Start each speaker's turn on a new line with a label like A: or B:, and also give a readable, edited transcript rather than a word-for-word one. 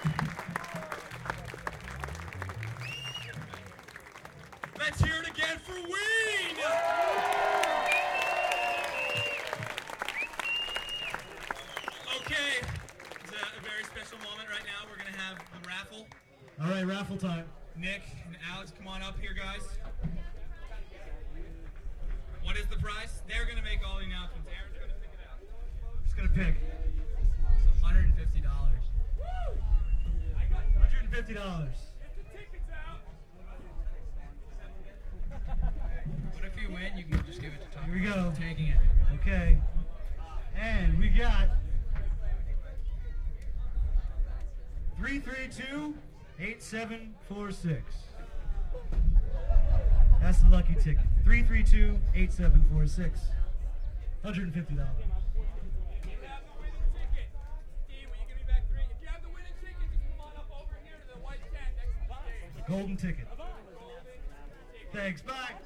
A: Let's hear it again for Ween! Okay, it's a very special moment right now. We're going to have a raffle.
B: All right, raffle time.
A: Nick and Alex, come on up here, guys. What is the prize? They're going to make all the announcements. Aaron's going to pick it out.
B: I'm just going to pick.
A: It's $150.
B: $150.
A: What if you win? You can just give it to Tom.
B: Here we go.
A: Taking it.
B: Okay. And we got 332-8746. That's the lucky ticket. 332-8746. $150. Golden ticket. Thanks. Bye.